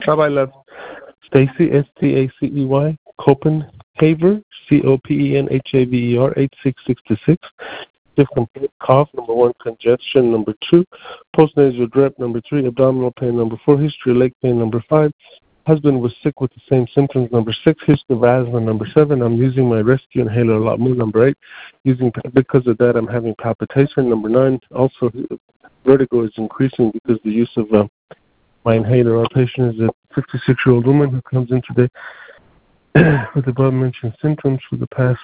Rabbi left Stacy, S-T-A-C-E-Y, Copenhaver, C-O-P-E-N-H-A-V-E-R, 8666. Stiff complete cough, number 1, congestion, number 2, postnasal drip, number 3, abdominal pain, number 4, history of leg pain, number 5. Husband was sick with the same symptoms, number 6, history of asthma, number 7. I'm using my rescue inhaler a lot more, number 8. Because of that, I'm having palpitation, number 9. Also, vertigo is increasing because the use of my inhaler. Our patient is a 56-year-old woman who comes in today with above-mentioned symptoms for the past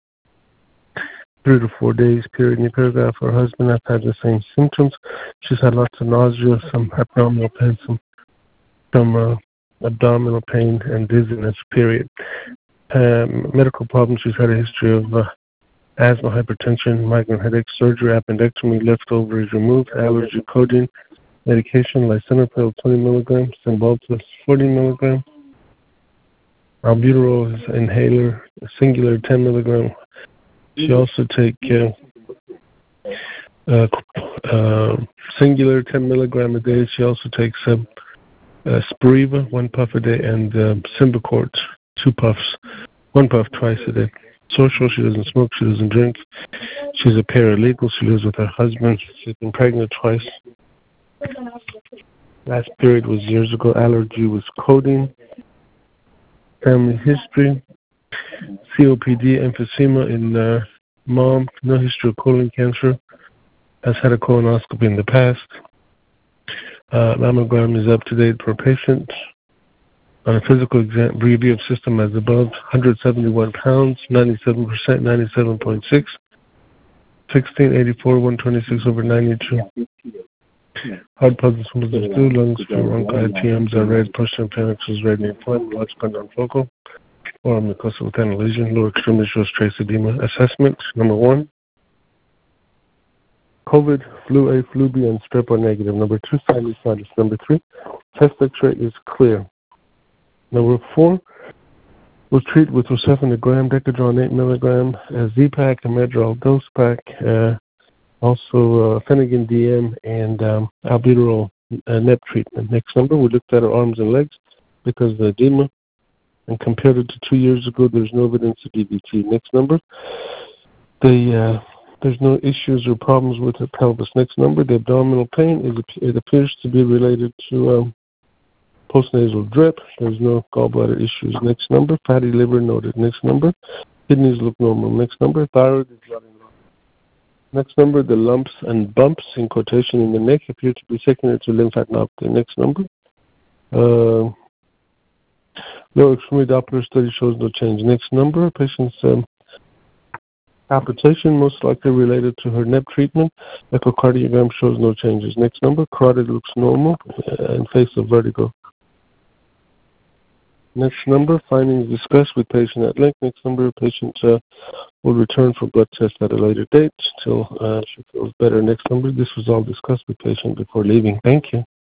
3 to 4 days, period. In the paragraph, her husband has had the same symptoms. She's had lots of nausea, some abdominal pain, some abdominal pain and dizziness, period. Medical problems, she's had a history of asthma, hypertension, migraine headache, surgery, appendectomy, left ovaries removed, allergy, codeine, medication, lisinopril 20 milligrams, Cymbalta 40 milligrams, albuterol inhaler, singular 10 milligram. She also take singular 10 milligram a day. She also takes Spiriva, 1 puff a day, and Symbicort, 2 puffs, 1 puff twice a day. Social, she doesn't smoke, she doesn't drink. She's a paralegal, she lives with her husband. She's been pregnant twice. Last period was years ago. Allergy was codeine. Family history, COPD, emphysema in mom, no history of colon cancer, has had a colonoscopy in the past. Mammogram is up to date per patient. On a physical exam, review of system as above, 171 pounds, 97%, 97.6, 1684, 126 over 92. Heart pulses from the blue, lungs, bronchi, TMs are red, push appendix is red and inflamed, large confocal, or mucosal with lesion, lower extremity shows trace edema. Assessment, number 1, COVID, flu A, flu B, and strep are negative. Number 2, sinusitis. Number 3, chest X-ray is clear. Number 4, we'll treat with Rocephin a gram, Decadron 8 milligram, Z-Pack, a Medrol dose pack, also Phenergan DM, and albuterol NEP treatment. Next number, we looked at her arms and legs because of the edema, and compared it to 2 years ago, there's no evidence of DVT. Next number, there's no issues or problems with her pelvis. Next number, the abdominal pain, it appears to be related to postnasal drip. There's no gallbladder issues. Next number, fatty liver noted. Next number, kidneys look normal. Next number, thyroid is not in line. Next number, the lumps and bumps in quotation in the neck appear to be secondary to lymphadenopathy. Next number, lower extremity Doppler study shows no change. Next number, patient's palpitation most likely related to her NEP treatment. Echocardiogram shows no changes. Next number, carotid looks normal in face of vertigo. Next number, findings discussed with patient at length. Next number, patient will return for blood test at a later date till she feels better. Next number, this was all discussed with patient before leaving. Thank you.